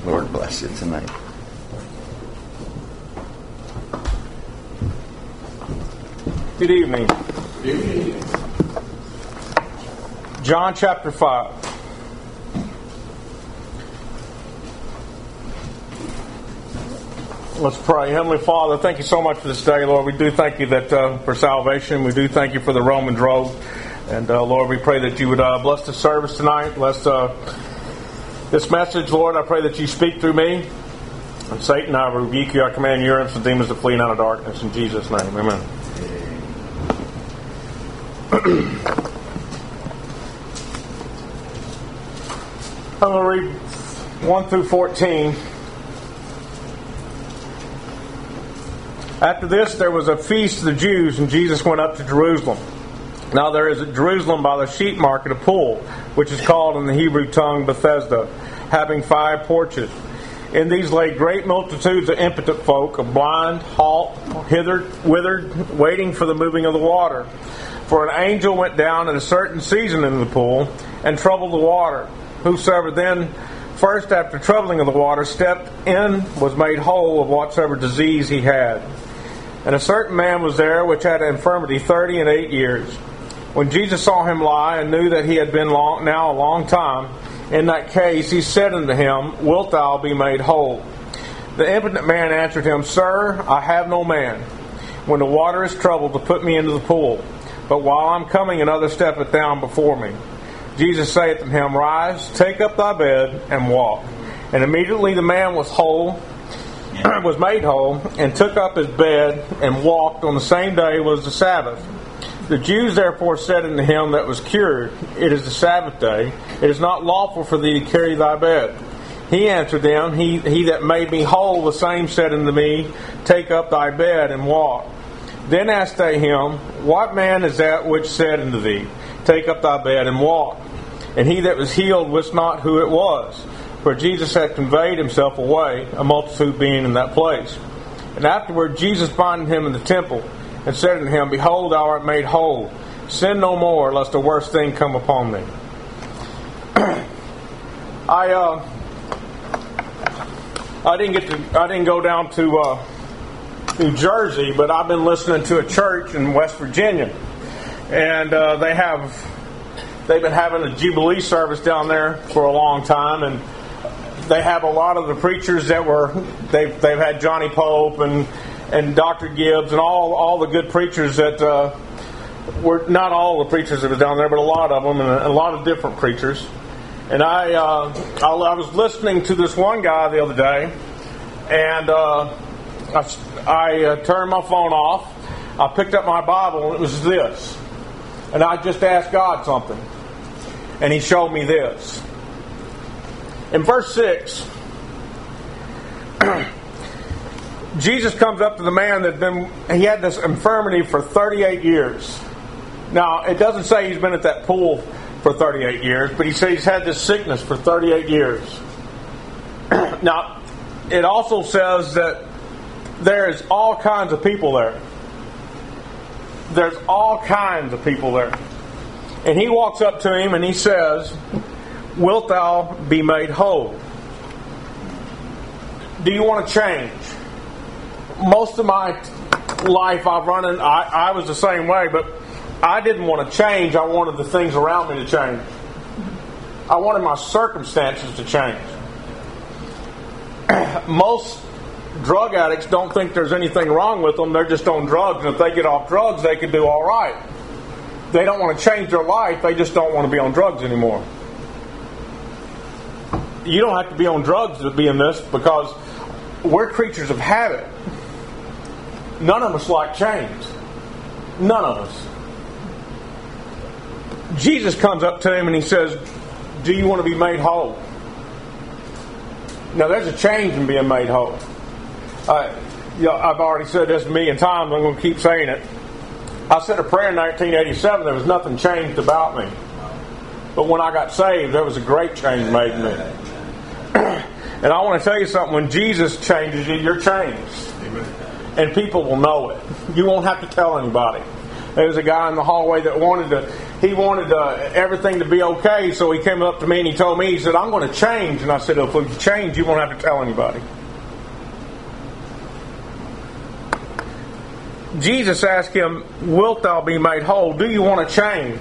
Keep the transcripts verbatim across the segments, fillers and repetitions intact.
Lord bless you tonight. Good evening. Good evening. John chapter five. Let's pray. Heavenly Father, thank you so much for this day, Lord. We do thank you that uh, for salvation. We do thank you for the Romans road. And uh, Lord, we pray that you would uh, bless the service tonight. Bless uh, this message, Lord. I pray that you speak through me. And Satan, I rebuke you. I command your imps and demons to flee out of darkness. In Jesus' name, amen. I'm going to read one through fourteen. After this, there was a feast of the Jews, and Jesus went up to Jerusalem. Now there is at Jerusalem by the sheep market a pool, which is called in the Hebrew tongue Bethesda, having five porches. In these lay great multitudes of impotent folk, of blind, halt, hithered, withered, waiting for the moving of the water. For an angel went down at a certain season into the pool, and troubled the water. Whosoever then first after troubling of the water stepped in was made whole of whatsoever disease he had. And a certain man was there which had an infirmity thirty and eight years. When Jesus saw him lie, and knew that he had been long, now a long time in that case, he said unto him, Wilt thou be made whole? The impotent man answered him, Sir, I have no man, when the water is troubled, to put me into the pool. But while I'm coming, another steppeth down before me. Jesus saith unto him, Rise, take up thy bed, and walk. And immediately the man was whole, was made whole, and took up his bed, and walked. On the same day was the Sabbath. The Jews therefore said unto him that was cured, It is the Sabbath day, it is not lawful for thee to carry thy bed. He answered them, He, he that made me whole, the same said unto me, Take up thy bed, and walk. Then asked they him, What man is that which said unto thee, Take up thy bed, and walk? And he that was healed wist not who it was, for Jesus had conveyed himself away, a multitude being in that place. And afterward Jesus binding him in the temple, and said unto him, Behold, thou art made whole. Sin no more, lest a worse thing come upon thee. I uh, I didn't get to I didn't go down to uh, New Jersey, but I've been listening to a church in West Virginia, and uh, they have they've been having a Jubilee service down there for a long time, and they have a lot of the preachers that were they've they've had Johnny Pope and and Doctor Gibbs and all all the good preachers that uh, were not all the preachers that were down there, but a lot of them, and a, a lot of different preachers. And I, uh, I I was listening to this one guy the other day, and uh, I, I uh, turned my phone off. I picked up my Bible, and it was this. And I just asked God something, and He showed me this. In verse six, Jesus comes up to the man that been he had this infirmity for thirty-eight years. Now, it doesn't say he's been at that pool for thirty-eight years, but he says he's had this sickness for thirty-eight years. Now, it also says that there's all kinds of people there. There's all kinds of people there. And he walks up to him and he says, Wilt thou be made whole? Do you want to change? Most of my life I've run in, I, I was the same way, but I didn't want to change. I wanted the things around me to change. I wanted my circumstances to change. Most drug addicts don't think there's anything wrong with them. They're just on drugs, and if they get off drugs, they can do all right. They don't want to change their life. They just don't want to be on drugs anymore. You don't have to be on drugs to be in this, because we're creatures of habit. None of us like change. None of us. Jesus comes up to him and he says, Do you want to be made whole? Now, there's a change in being made whole. Uh, you know, I've already said this a million times. I'm going to keep saying it. I said a prayer in nineteen eighty-seven. There was nothing changed about me. But when I got saved, there was a great change made in me. And I want to tell you something. When Jesus changes you, you're changed. Amen. And people will know it. You won't have to tell anybody. There was a guy in the hallway that wanted to, he wanted uh, everything to be okay, so he came up to me and he told me, he said, I'm going to change. And I said, if you change, you won't have to tell anybody. Jesus asked him, wilt thou be made whole? Do you want to change?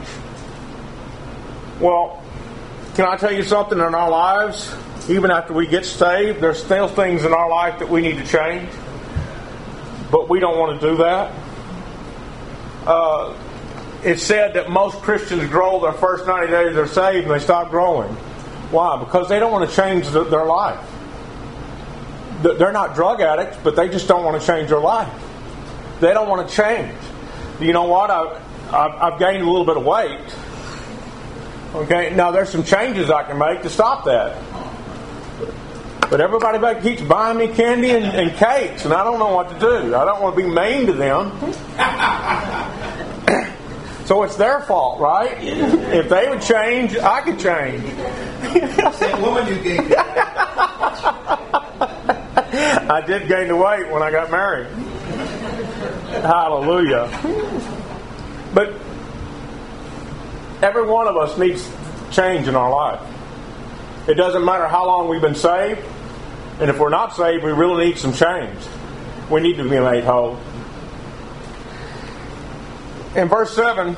Well, can I tell you something? In our lives, even after we get saved, there's still things in our life that we need to change. But we don't want to do that. Uh, it's said that most Christians grow their first ninety days they're saved and they stop growing. Why? Because they don't want to change the, their life. They're not drug addicts, but they just don't want to change their life. They don't want to change. You know what? I've, I've, I've gained a little bit of weight. Okay, now there's some changes I can make to stop that. But everybody back keeps buying me candy and, and cakes, and I don't know what to do. I don't want to be mean to them. So it's their fault, right? If they would change, I could change. Same woman you gained. I did gain the weight when I got married. Hallelujah. But every one of us needs change in our life. It doesn't matter how long we've been saved. And if we're not saved, we really need some change. We need to be made whole. In verse seven,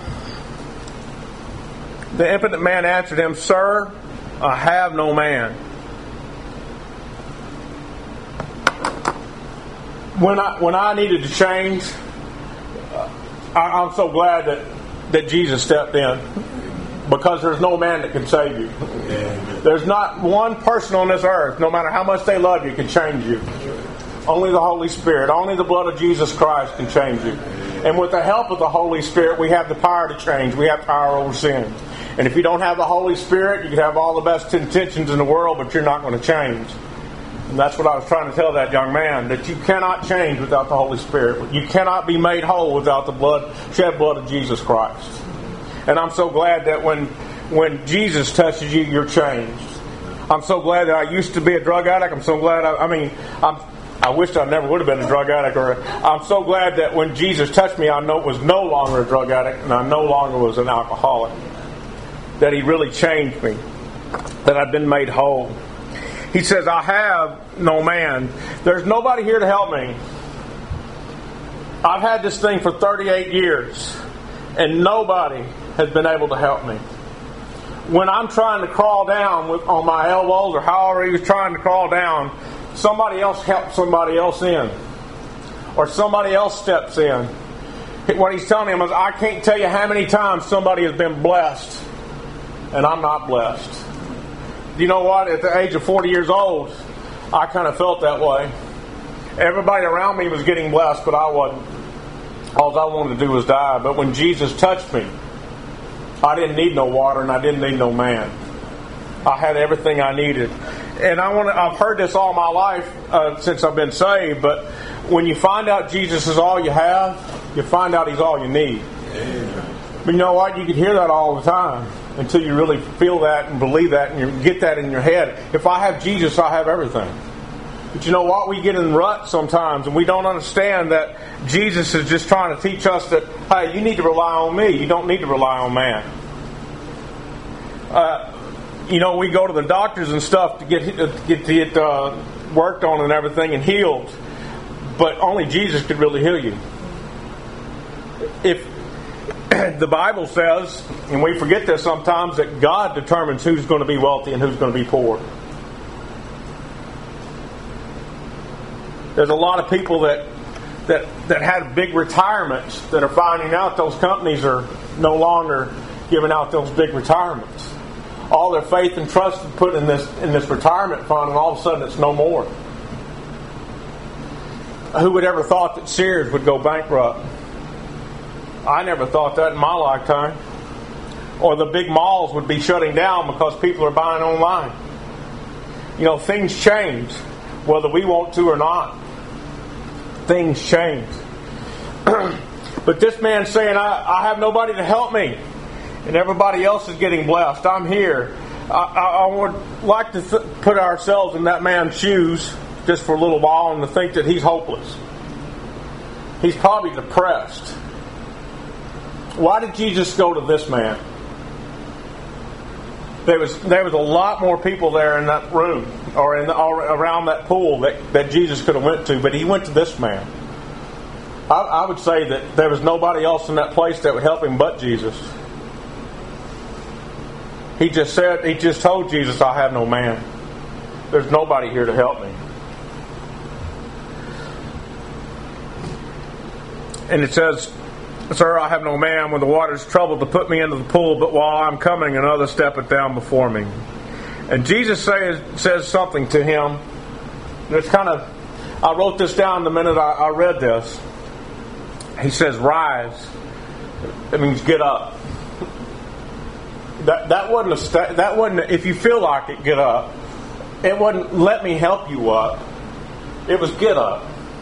the impotent man answered him, Sir, I have no man. When I when I needed to change, I, I'm so glad that, that Jesus stepped in. Because there's no man that can save you. There's not one person on this earth, no matter how much they love you, can change you. Only the Holy Spirit, only the blood of Jesus Christ can change you. And with the help of the Holy Spirit, we have the power to change. We have power over sin. And if you don't have the Holy Spirit, you can have all the best intentions in the world, but you're not going to change. And that's what I was trying to tell that young man, that you cannot change without the Holy Spirit. You cannot be made whole without the blood, shed blood of Jesus Christ. And I'm so glad that when when Jesus touches you, you're changed. I'm so glad that I used to be a drug addict. I'm so glad, I, I mean, I'm, I wish I never would have been a drug addict. Or I'm so glad that when Jesus touched me, I know was no longer a drug addict and I no longer was an alcoholic. That He really changed me. That I've been made whole. He says, I have no man. There's nobody here to help me. I've had this thing for thirty-eight years and nobody has been able to help me. When I'm trying to crawl down with, on my elbows or however he was trying to crawl down, somebody else helps somebody else in. Or somebody else steps in. What he's telling him is, I can't tell you how many times somebody has been blessed and I'm not blessed. You know what? At the age of forty years old, I kind of felt that way. Everybody around me was getting blessed, but I wasn't. All I wanted to do was die. But when Jesus touched me, I didn't need no water and I didn't need no man. I had everything I needed. And I want to, I've heard this all my life uh, since I've been saved, but when you find out Jesus is all you have, you find out He's all you need. But you know what? You can hear that all the time until you really feel that and believe that and you get that in your head. If I have Jesus, I have everything. But you know what? We get in ruts sometimes and we don't understand that Jesus is just trying to teach us that, hey, you need to rely on me. You don't need to rely on man. Uh, you know, we go to the doctors and stuff to get to get, to get uh, worked on and everything and healed. But only Jesus could really heal you. If the Bible says, and we forget this sometimes, that God determines who's going to be wealthy and who's going to be poor. There's a lot of people that that that had big retirements that are finding out those companies are no longer giving out those big retirements. All their faith and trust is put in this in this retirement fund, and all of a sudden it's no more. Who would ever thought that Sears would go bankrupt? I never thought that in my lifetime. Or the big malls would be shutting down because people are buying online. You know, things change, whether we want to or not. Things change. But this man's saying, I, I have nobody to help me. And everybody else is getting blessed. I'm here. I, I, I would like to th- put ourselves in that man's shoes just for a little while and to think that he's hopeless. He's probably depressed. Why did Jesus go to this man? There was there was a lot more people there in that room or in the, or around that pool that, that Jesus could have went to, but he went to this man. I, I would say that there was nobody else in that place that would help him but Jesus. He just said, he just told Jesus, I have no man. There's nobody here to help me. And it says, Sir, I have no man when the water is troubled to put me into the pool, but while I'm coming, another steppeth down before me. And Jesus says, says something to him. It's kind of, I wrote this down the minute I, I read this. He says, rise. That means get up. That that wasn't a sta- that wasn't a, if you feel like it, get up. It wasn't let me help you up. It was get up.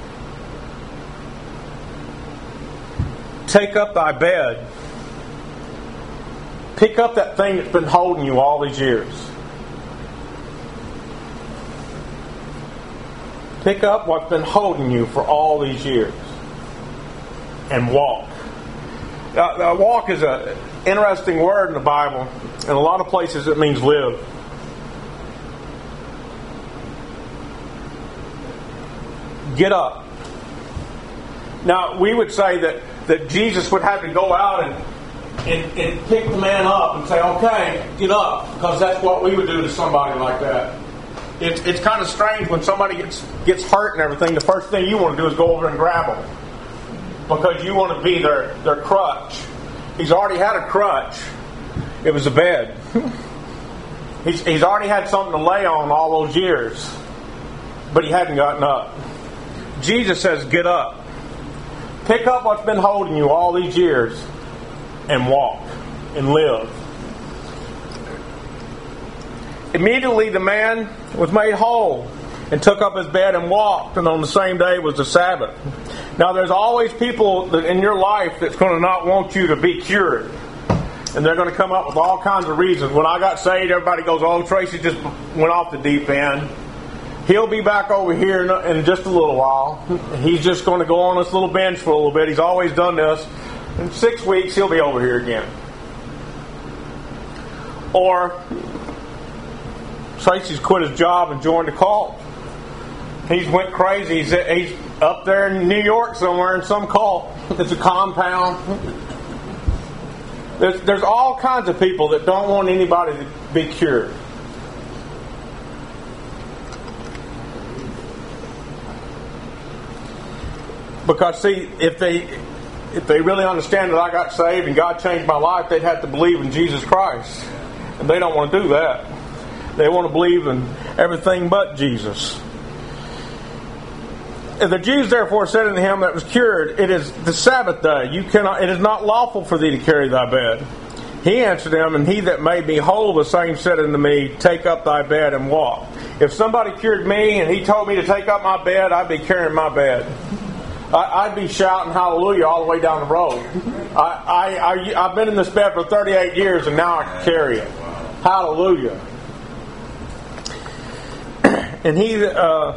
Take up thy bed. Pick up that thing that's been holding you all these years. Pick up what's been holding you for all these years. And walk. Uh, walk is an interesting word in the Bible. In a lot of places it means live. Get up. Now, we would say that, that Jesus would have to go out and, and, and pick the man up and say, okay, get up. Because that's what we would do to somebody like that. It's, it's kind of strange when somebody gets, gets hurt and everything, the first thing you want to do is go over and grab them. Because you want to be their, their crutch. He's already had a crutch. It was a bed. he's, he's already had something to lay on all those years. But he hadn't gotten up. Jesus says, get up. Pick up what's been holding you all these years and walk and live. Immediately the man was made whole and took up his bed and walked, and on the same day was the Sabbath. Now there's always people in your life that's going to not want you to be cured. And they're going to come up with all kinds of reasons. When I got saved, everybody goes, oh, Tracy just went off the deep end. He'll be back over here in just a little while. He's just going to go on this little bench for a little bit. He's always done this. In six weeks, he'll be over here again. Or Tracy's quit his job and joined the cult. He's went crazy. He's, he's up there in New York somewhere in some cult. It's a compound. There's, there's all kinds of people that don't want anybody to be cured. Because see, if they if they really understand that I got saved and God changed my life, they'd have to believe in Jesus Christ. And they don't want to do that. They want to believe in everything but Jesus. And the Jews therefore said unto him that was cured, it is the Sabbath day. You cannot. It is not lawful for thee to carry thy bed. He answered them, and he that made me whole, the same said unto me, take up thy bed and walk. If somebody cured me and he told me to take up my bed, I'd be carrying my bed. I'd be shouting hallelujah all the way down the road. I, I, I, I've been in this bed for thirty-eight years and now I can carry it. Hallelujah. And he uh,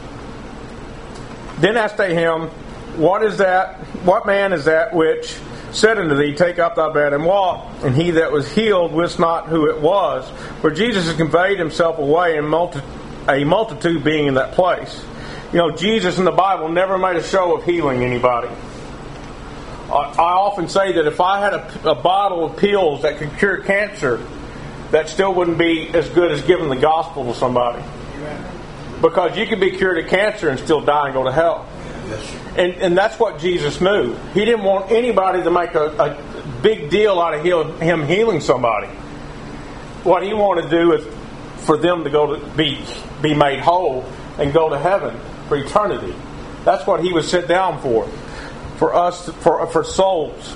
then asked they him, what is that? What man is that which said unto thee, take up thy bed and walk? And he that was healed wist not who it was. For Jesus had conveyed himself away, and multi- a multitude being in that place. You know, Jesus in the Bible never made a show of healing anybody. I often say that if I had a, a bottle of pills that could cure cancer, that still wouldn't be as good as giving the gospel to somebody. Because you could be cured of cancer and still die and go to hell. And, and that's what Jesus knew. He didn't want anybody to make a, a big deal out of heal, him healing somebody. What he wanted to do is for them to go to be be made whole and go to heaven for eternity. That's what he was sent down for. For us, for for souls.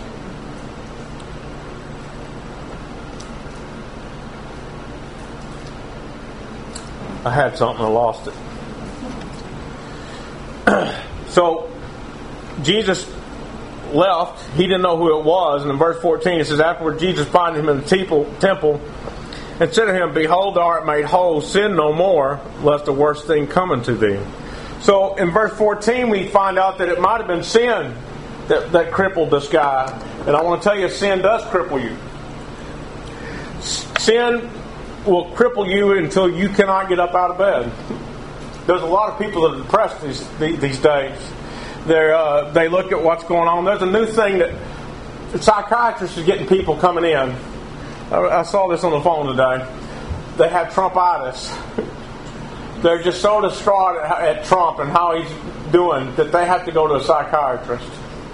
I had something, I lost it. So, Jesus left. He didn't know who it was. And in verse fourteen it says, afterward Jesus finding him in the temple, temple and said to him, behold, thou art made whole. Sin no more, lest a worse thing come unto thee. So, in verse fourteen we find out that it might have been sin that, that crippled this guy. And I want to tell you, sin does cripple you. Sin will cripple you until you cannot get up out of bed. There's a lot of people that are depressed these these days. They uh, they look at what's going on. There's a new thing that psychiatrists are getting people coming in. I, I saw this on the phone today. They have Trumpitis. They're just so distraught at, at Trump and how he's doing that they have to go to a psychiatrist.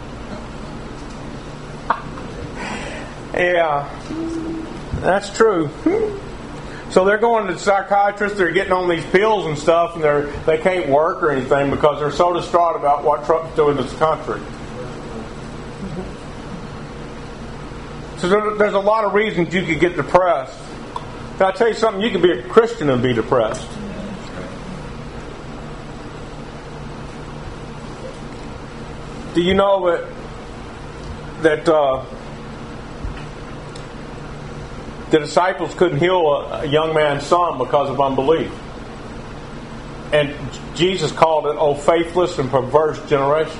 Yeah, that's true. So they're going to psychiatrists, they're getting on these pills and stuff, and they're they can't work or anything because they're so distraught about what Trump's doing to this country. So there, there's a lot of reasons you could get depressed. Can I tell you something? You could be a Christian and be depressed. Do you know that that uh, the disciples couldn't heal a, a young man's son because of unbelief? And Jesus called it, "Oh, faithless and perverse generation."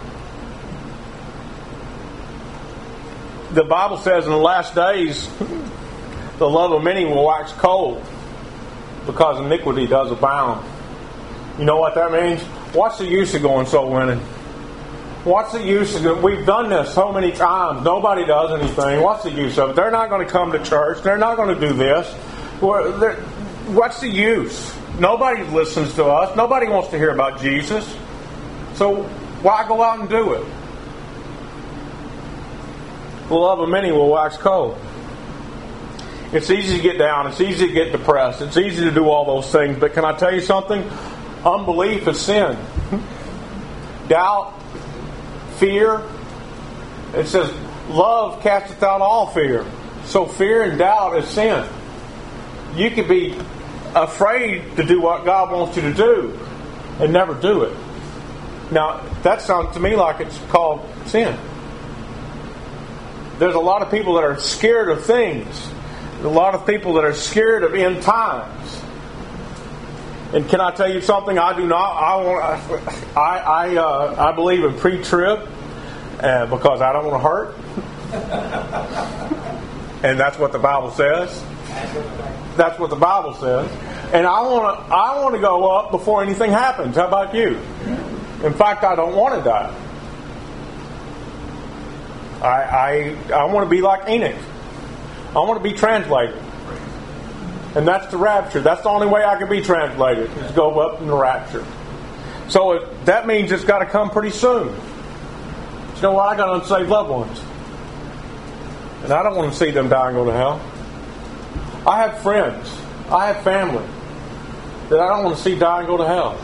The Bible says in the last days, the love of many will wax cold because iniquity does abound. You know what that means? What's the use of going soul winning? What's the use of it? We've done this so many times. Nobody does anything. What's the use of it? They're not going to come to church. They're not going to do this. What's the use? Nobody listens to us. Nobody wants to hear about Jesus. So why go out and do it? The love of many will wax cold. It's easy to get down. It's easy to get depressed. It's easy to do all those things. But can I tell you something? Unbelief is sin. Doubt, fear. It says, love casteth out all fear. So fear and doubt is sin. You could be afraid to do what God wants you to do and never do it. Now, that sounds to me like it's called sin. There's a lot of people that are scared of things. A lot of people that are scared of end times. And can I tell you something? I do not. I want. I I uh, I believe in pre-trib uh, because I don't want to hurt. And that's what the Bible says. That's what the Bible says. And I want to. I want to go up before anything happens. How about you? In fact, I don't want to die. I I I want to be like Enoch. I want to be translated. And that's the rapture. That's the only way I can be translated, is go up in the rapture. So it, that means it's got to come pretty soon. You know what? I got unsaved loved ones. And I don't want to see them die and go to hell. I have friends. I have family that I don't want to see die and go to hell.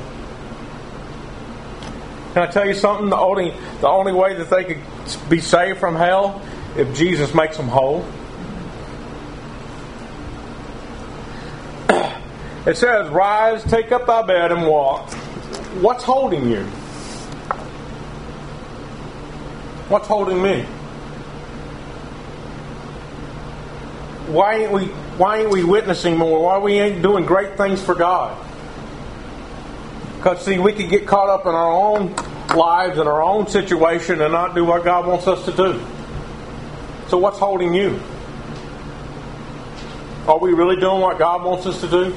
Can I tell you something? The only, the only way that they could be saved from hell, if Jesus makes them whole. It says, rise, take up thy bed and walk. What's holding you? What's holding me? Why ain't we why ain't we witnessing more? Why we ain't doing great things for God? Because see, we could get caught up in our own lives and our own situation and not do what God wants us to do. So what's holding you? Are we really doing what God wants us to do?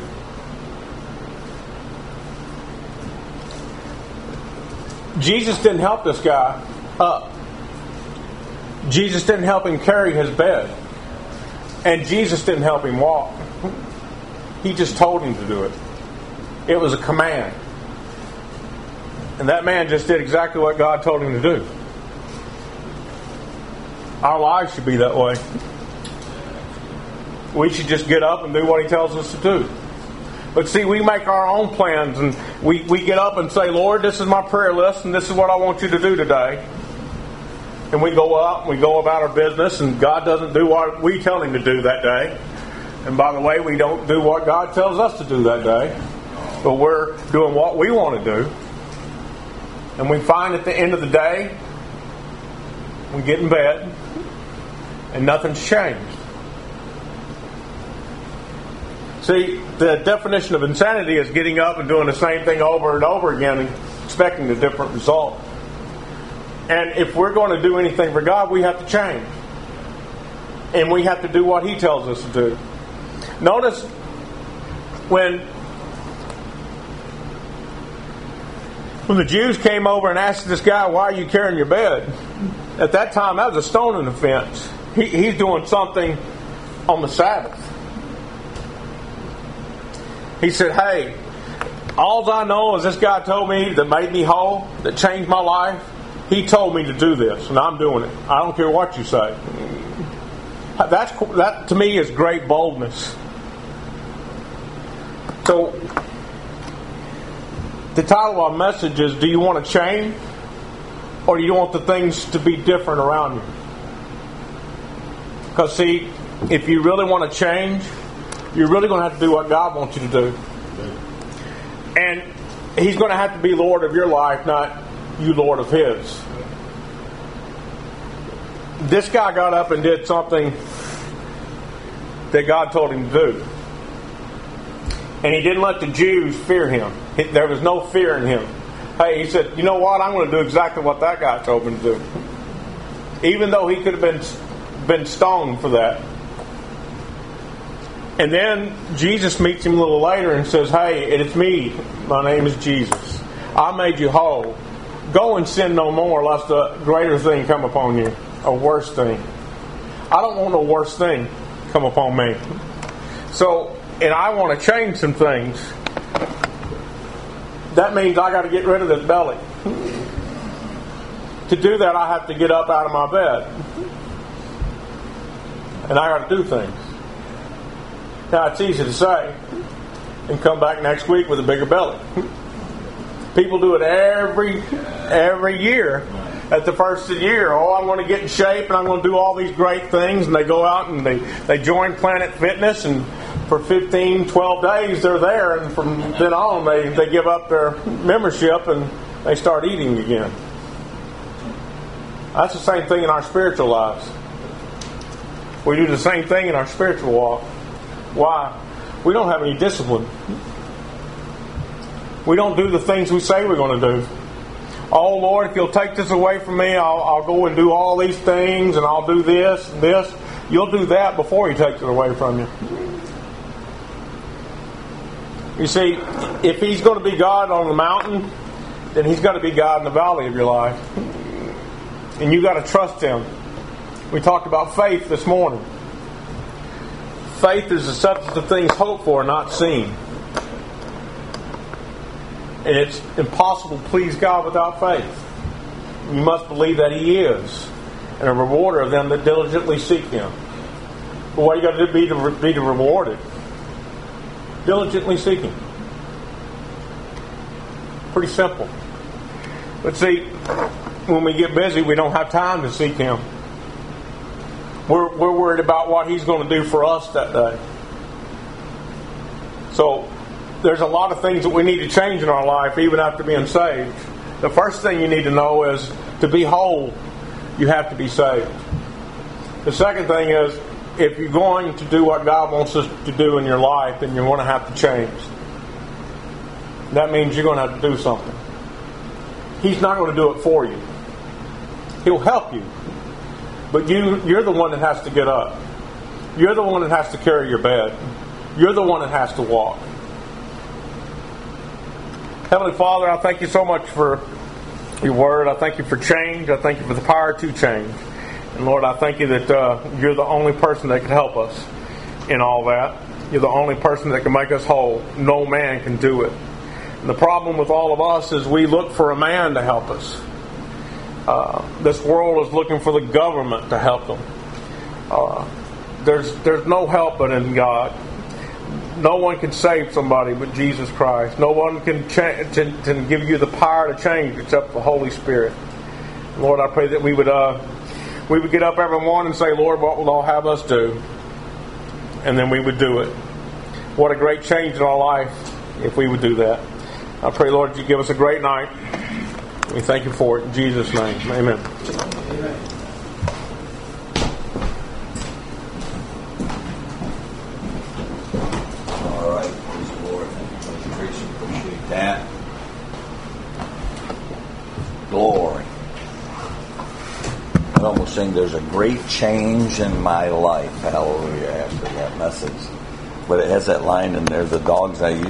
Jesus didn't help this guy up. Jesus didn't help him carry his bed. And Jesus didn't help him walk. He just told him to do it. It was a command. And that man just did exactly what God told him to do. Our lives should be that way. We should just get up and do what he tells us to do. But see, we make our own plans and we, we get up and say, Lord, this is my prayer list and this is what I want you to do today. And we go out and we go about our business and God doesn't do what we tell him to do that day. And by the way, we don't do what God tells us to do that day. But we're doing what we want to do. And we find at the end of the day, we get in bed and nothing's changed. See, the definition of insanity is getting up and doing the same thing over and over again and expecting a different result. And if we're going to do anything for God, we have to change. And we have to do what he tells us to do. Notice when when the Jews came over and asked this guy, why are you carrying your bed? At that time, that was a stoning offense. He, he's doing something on the Sabbath. He said, hey, all I know is this guy told me that made me whole, that changed my life. He told me to do this, and I'm doing it. I don't care what you say. That's, that, to me, is great boldness. So, the title of our message is, do you want to change? Or do you want the things to be different around you? Because, see, if you really want to change, you're really going to have to do what God wants you to do. And He's going to have to be Lord of your life, not you Lord of His. This guy got up and did something that God told him to do. And he didn't let the Jews fear him. There was no fear in him. Hey, he said, you know what? I'm going to do exactly what that guy told me to do. Even though he could have been, been stoned for that. And then Jesus meets him a little later and says, hey, it's me. My name is Jesus. I made you whole. Go and sin no more, lest a greater thing come upon you. A worse thing. I don't want a worse thing come upon me. So, and I want to change some things. That means I got to get rid of this belly. To do that, I have to get up out of my bed. And I got to do things. Now, it's easy to say and come back next week with a bigger belly. People do it every every year. At the first of the year, oh, I'm going to get in shape and I'm going to do all these great things. And they go out and they, they join Planet Fitness, and for fifteen, twelve days they're there. And from then on, they, they give up their membership and they start eating again. That's the same thing in our spiritual lives. We do the same thing in our spiritual walk. Why? We don't have any discipline. We don't do the things we say we're going to do. Oh, Lord, if you'll take this away from me, I'll, I'll go and do all these things, and I'll do this and this. You'll do that before He takes it away from you. You see, if He's going to be God on the mountain, then He's got to be God in the valley of your life. And you got to trust Him. We talked about faith this morning. Faith is the substance of things hoped for, not seen. And it's impossible to please God without faith. You must believe that He is, and a rewarder of them that diligently seek Him. But what you got to do be to be rewarded. Diligently seeking. Pretty simple. But see, when we get busy, we don't have time to seek Him. We're we're worried about what He's going to do for us that day. So there's a lot of things that we need to change in our life even after being saved. The first thing you need to know is to be whole, you have to be saved. The second thing is, if you're going to do what God wants us to do in your life, then you're going to have to change. That means you're going to have to do something. He's not going to do it for you. He'll help you. But you, you're the one that has to get up. You're the one that has to carry your bed. You're the one that has to walk. Heavenly Father, I thank You so much for Your Word. I thank You for change. I thank You for the power to change. And Lord, I thank You that uh, You're the only person that can help us in all that. You're the only person that can make us whole. No man can do it. And the problem with all of us is we look for a man to help us. Uh, this world is looking for the government to help them. Uh, there's there's no help but in God. No one can save somebody but Jesus Christ. No one can, cha- can, can give you the power to change except the Holy Spirit. Lord, I pray that we would uh, we would get up every morning and say, Lord, what will Thou have us do? And then we would do it. What a great change in our life if we would do that. I pray, Lord, You give us a great night. We thank You for it in Jesus' name. Amen. Amen. All right, praise the Lord. Thank you, Tracy. Appreciate that. Glory. I almost saying there's a great change in my life. Hallelujah. After that message. but it has that line in there, the dogs I